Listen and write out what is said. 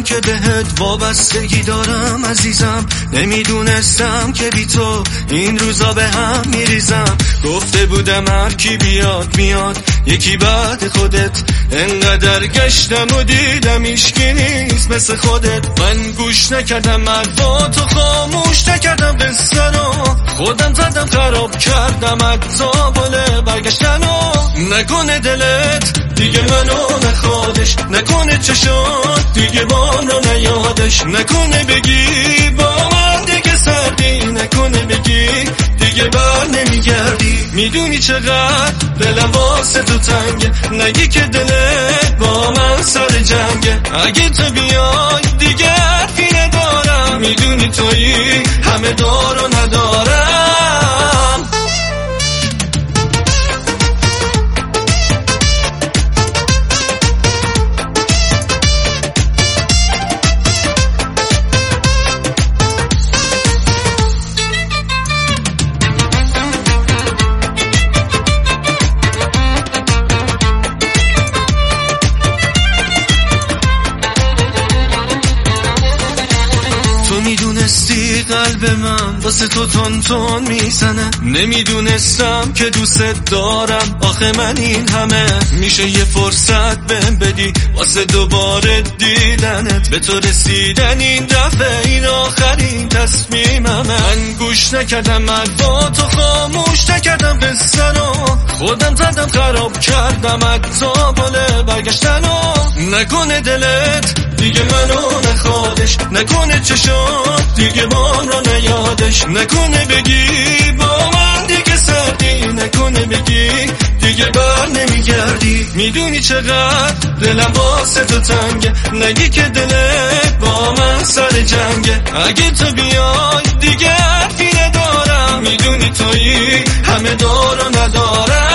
که بهت وابستگی دارم عزیزم، نمیدونستم که بی تو این روزا به هم میریزم. گفته بودم هر کی بیاد میاد یکی بعد خودت، انقدر گشتم و دیدم ایشکی نیست مثل خودت. من گوش نکردم حرفاتو، خاموش نکردم قصه رو، خودم زدم خراب کردم عذاباله برگشتنو. نکنه دلت دیگه منو نخوادش، نکنه چشات دیگه بام رو نیادش، نکنه بگی با من دیگه سردی، نکنه بگی دیگه بر نمیگردی. میدونی چقدر دلم واسه تو تنگه، نگی که دلت با من سر جنگه. اگه تو بیای دیگه حرفی ندارم، میدونی تویی همه دارو ندارم. میدونستی قلب من واسه تو تون تون میزنه، نمیدونستم که دوست دارم. آخه من این همه میشه یه فرصت بهم بدی واسه دوباره دیدنت، به تو رسیدن این دفعه این آخرین تصمیممه. من گوش نکردم حرفاتو، خاموش نکردم قصه رو، خودم زدم خراب کردم عذاباله برگشتنو. نکنه دلت دیگه منو نخوادش، نکنه چشات دیگه بام رو نیادش، نکنه بگی با من دیگه سردی، نکنه بگی دیگه بر نمیگردی. میدونی چقدر دلم واسه تو تنگه، نگی که دلت با من سر جنگه. اگه تو بیای دیگه حرفی ندارم، میدونی تویی همه دارو ندارم.